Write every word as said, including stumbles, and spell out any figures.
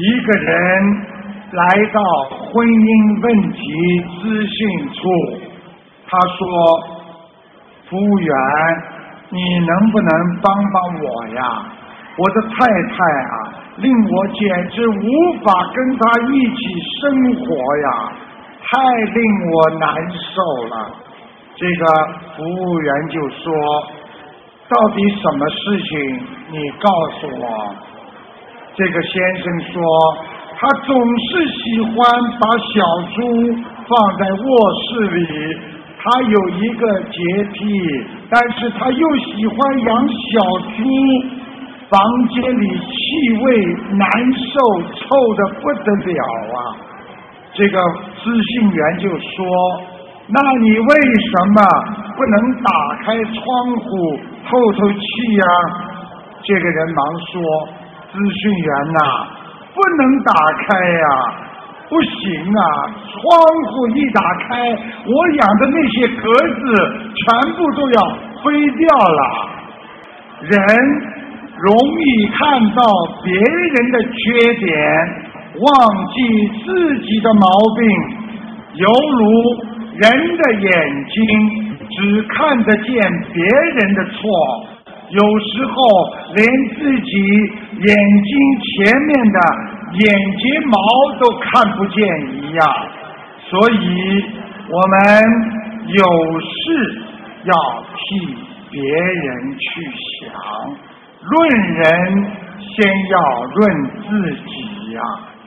一个人来到婚姻问题咨询处，他说：“服务员，你能不能帮帮我呀？我的太太啊，令我简直无法跟她一起生活呀，太令我难受了。”这个服务员就说：“到底什么事情？你告诉我。”这个先生说：“他总是喜欢把小猪放在卧室里，他有一个洁癖，但是他又喜欢养小猪，房间里气味难受，臭得不得了啊。”这个咨询员就说：“那你为什么不能打开窗户透透气呀？”这个人忙说：“咨询员呐，不能打开呀，不行啊，窗户一打开，我养的那些鸽子全部都要飞掉了。人容易看到别人的缺点，忘记自己的毛病，犹如人的眼睛只看得见别人的错，有时候连自己眼睛前面的眼睫毛都看不见一样。所以我们有事要替别人去想，论人先要论自己呀、啊。